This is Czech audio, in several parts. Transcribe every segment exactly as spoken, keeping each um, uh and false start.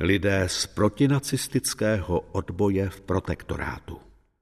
lidé z protinacistického odboje v protektorátu.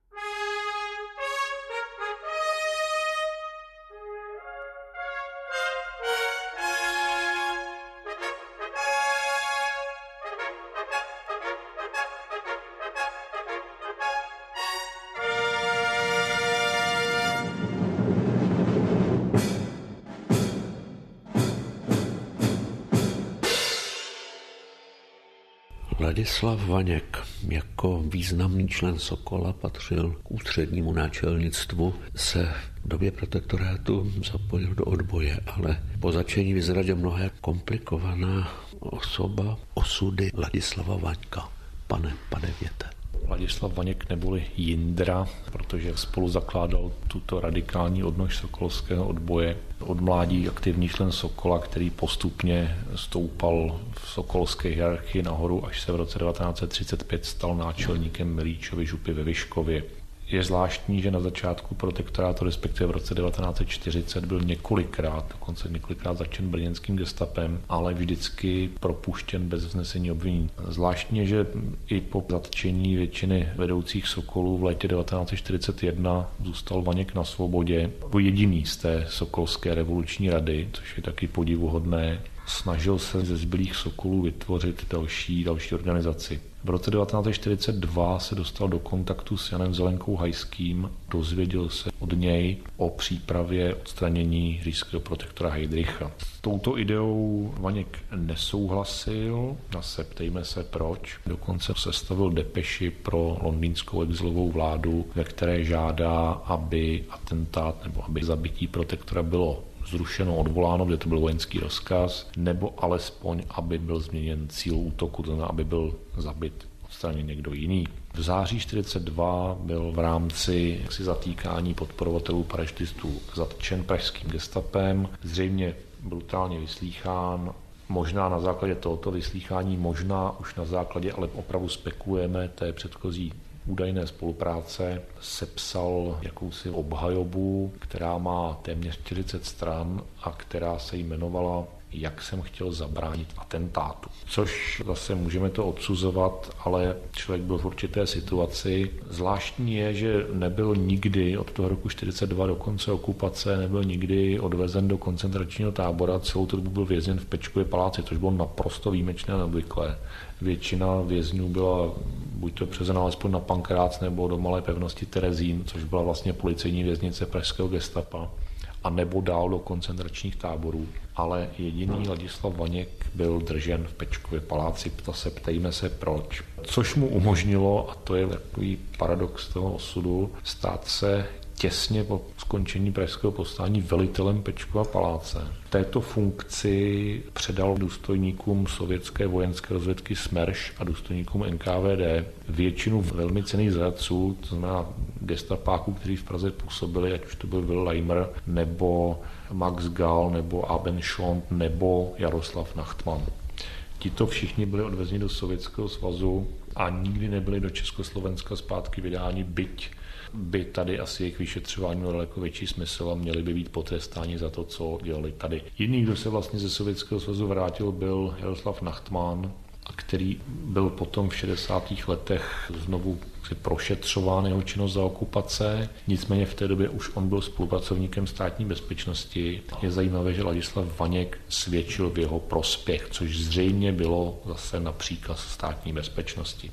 Ladislav Vaněk jako významný člen Sokola patřil k ústřednímu náčelnictvu, se v době protektorátu zapojil do odboje, ale po začení vyzradě mnohé komplikovaná osoba osudy Ladislava Vaňka. Pane, pane Věte. Ladislav Vaněk neboli Jindra, protože spolu zakládal tuto radikální odnož sokolského odboje. Od mládí aktivní člen Sokola, který postupně stoupal v sokolské hierarchii nahoru, až se v roce devatenáct set třicet pět stal náčelníkem Milíčovy župy ve Vyškově. Je zvláštní, že na začátku protektorátu, respektive v roce devatenáct set čtyřicet, byl několikrát, dokonce několikrát zatčen brněnským gestapem, ale vždycky propuštěn bez vznesení obvinění. Zvláštní je, že i po zatčení většiny vedoucích Sokolů v létě devatenáct set čtyřicet jedna zůstal Vaněk na svobodě, jako jediný z té Sokolské revoluční rady, což je taky podivuhodné. Snažil se ze zbylých Sokolů vytvořit další, další organizaci. V roce devatenáct set čtyřicet dva se dostal do kontaktu s Janem Zelenkou Hajským, dozvěděl se od něj o přípravě odstranění říšského protektora Heydricha. S touto ideou Vaněk nesouhlasil, zase ptejme se proč. Dokonce sestavil depeši pro londýnskou exilovou vládu, ve které žádá, aby atentát nebo aby zabití protektora bylo zrušeno, odvoláno, kde to byl vojenský rozkaz, nebo alespoň, aby byl změněn cíl útoku, to znamená, aby byl zabit, odstraněn někdo jiný. V září čtyřicet dva byl v rámci jaksi zatýkání podporovatelů parašutistů zatčen pražským gestapem, zřejmě brutálně vyslýchán, možná na základě tohoto vyslýchání, možná už na základě, ale opravdu spekulujeme, té předchozí údajné spolupráce, sepsal jakousi obhajobu, která má téměř čtyřicet stran a která se jmenovala Jak jsem chtěl zabránit atentátu. Což zase můžeme to odsuzovat, ale člověk byl v určité situaci. Zvláštní je, že nebyl nikdy od toho roku čtyřicet dva do konce okupace, nebyl nikdy odvezen do koncentračního tábora, celou tu dobu byl vězněn v Pečkově paláci, což bylo naprosto výjimečné a neobvyklé. Většina vězňů byla buď to převezena alespoň na Pankrác nebo do malé pevnosti Terezín, což byla vlastně policejní věznice pražského gestapa, a nebo dál do koncentračních táborů. Ale jediný Ladislav Vaněk byl držen v Pečkově paláci. To se ptejme se proč. Což mu umožnilo, a to je takový paradox toho osudu, stát se těsně po skončení pražského povstání velitelem Pečkova paláce. V této funkci předal důstojníkům sovětské vojenské rozvědky Smerš a důstojníkům N K V D většinu velmi cenných zajatců, to znamená gestapáků, kteří v Praze působili, ať už to byl Will Leimer, nebo Max Gall, nebo Abenschont, nebo Jaroslav Nachtmann. Tito všichni byli odvezeni do Sovětského svazu a nikdy nebyli do Československa zpátky vydáni, byť by tady asi jejich vyšetřování mělo daleko větší smysl a měli by být potrestáni za to, co dělali tady. Jediný, kdo se vlastně ze Sovětského svazu vrátil, byl Jaroslav Nachtmann, který byl potom v šedesátých letech znovu prošetřován jeho činnost za okupace. Nicméně v té době už on byl spolupracovníkem státní bezpečnosti. Je zajímavé, že Ladislav Vaněk svědčil v jeho prospěch, což zřejmě bylo zase na příkaz státní bezpečnosti.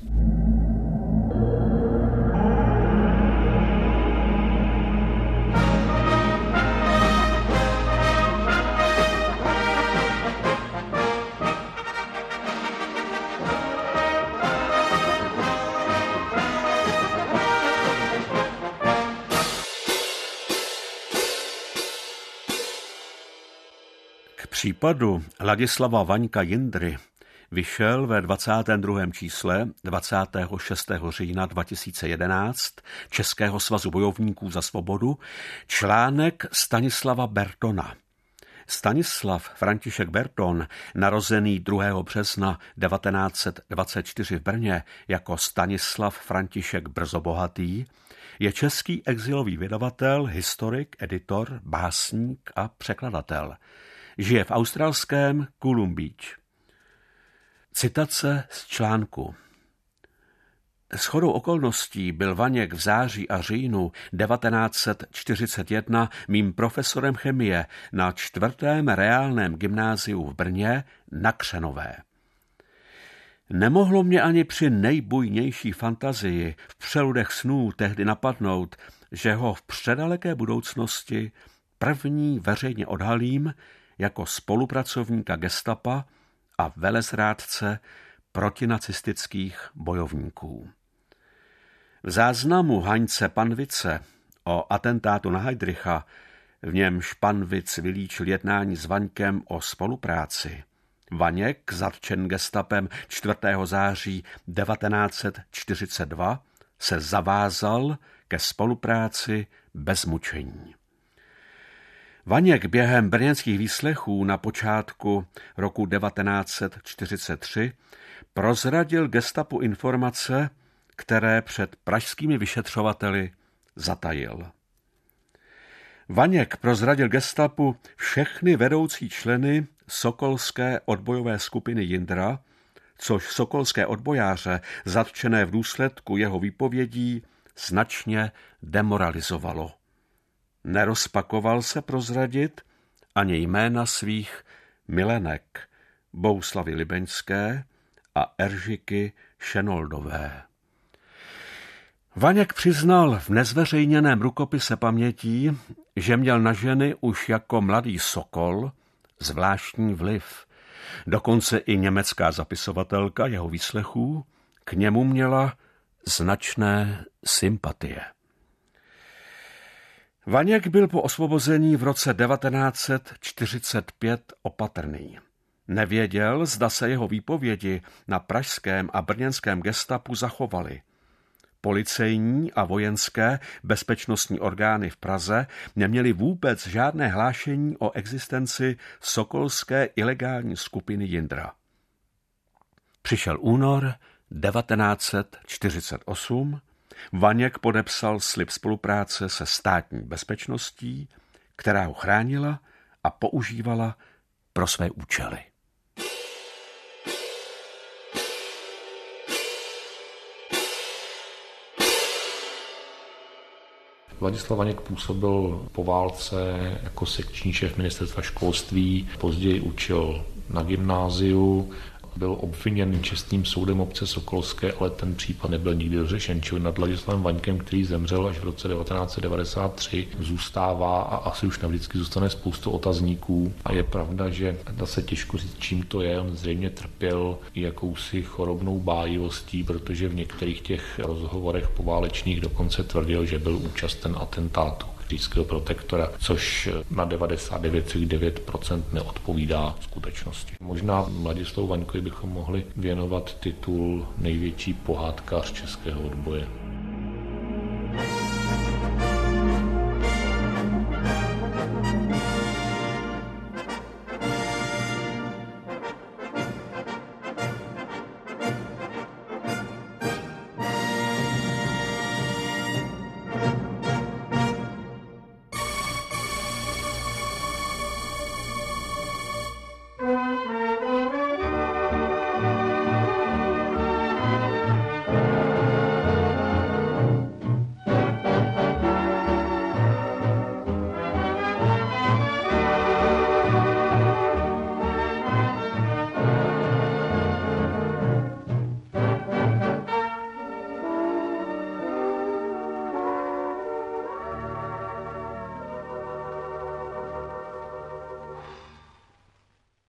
K případu Ladislava Vaňka Jindry vyšel ve dvacátém druhém čísle dvacátého šestého října dva tisíce jedenáct Českého svazu bojovníků za svobodu článek Stanislava Bertona. Stanislav František Berton, narozený druhého března devatenáct set dvacet čtyři v Brně jako Stanislav František Brzobohatý, je český exilový vydavatel, historik, editor, básník a překladatel. Žije v australském Coolum Beach. Citace z článku. Shodou okolností byl Vaněk v září a říjnu devatenáct set čtyřicet jedna mým profesorem chemie na čtvrtém reálném gymnáziu v Brně na Křenové. Nemohlo mě ani při nejbujnější fantazii v přeludech snů tehdy napadnout, že ho v předaleké budoucnosti první veřejně odhalím jako spolupracovníka gestapa a velezrádce protinacistických bojovníků. V záznamu Haňce Panvice o atentátu na Heydricha, v němž Panvic vylíčil jednání s Vaňkem o spolupráci, Vaněk, zatčen gestapem čtvrtého září devatenáct set čtyřicet dva, se zavázal ke spolupráci bez mučení. Vaněk během brněnských výslechů na počátku roku devatenáct set čtyřicet tři prozradil gestapu informace, které před pražskými vyšetřovateli zatajil. Vaněk prozradil gestapu všechny vedoucí členy sokolské odbojové skupiny Jindra, což sokolské odbojáře zatčené v důsledku jeho výpovědí značně demoralizovalo. Nerozpakoval se prozradit ani jména svých milenek Bouslavy Libeňské a Eržiky Šenoldové. Vaněk přiznal v nezveřejněném rukopise pamětí, že měl na ženy už jako mladý sokol zvláštní vliv. Dokonce i německá zapisovatelka jeho výslechů k němu měla značné sympatie. Vaněk byl po osvobození v roce devatenáct set čtyřicet pět opatrný. Nevěděl, zda se jeho výpovědi na pražském a brněnském gestapu zachovaly. Policejní a vojenské bezpečnostní orgány v Praze neměly vůbec žádné hlášení o existenci sokolské ilegální skupiny Jindra. Přišel únor devatenáct set čtyřicet osm, Vaněk podepsal slib spolupráce se státní bezpečností, která ho chránila a používala pro své účely. Vladislav Vaněk působil po válce jako sekční šéf ministerstva školství, později učil na gymnáziu, byl obviněn čestným soudem obce Sokolské, ale ten případ nebyl nikdy dořešen, čili nad Vladislavem Vaňkem, který zemřel až v roce devatenáct set devadesát tři, zůstává a asi už navždycky zůstane spoustu otazníků. A je pravda, že zase těžko říct, čím to je. On zřejmě trpěl jakousi chorobnou bájivostí, protože v některých těch rozhovorech poválečných dokonce tvrdil, že byl účasten atentátu říšského protektora, což na devadesát devět celá devět procent neodpovídá skutečnosti. Možná Vladislavu Vaňkovi bychom mohli věnovat titul největší pohádkář českého odboje.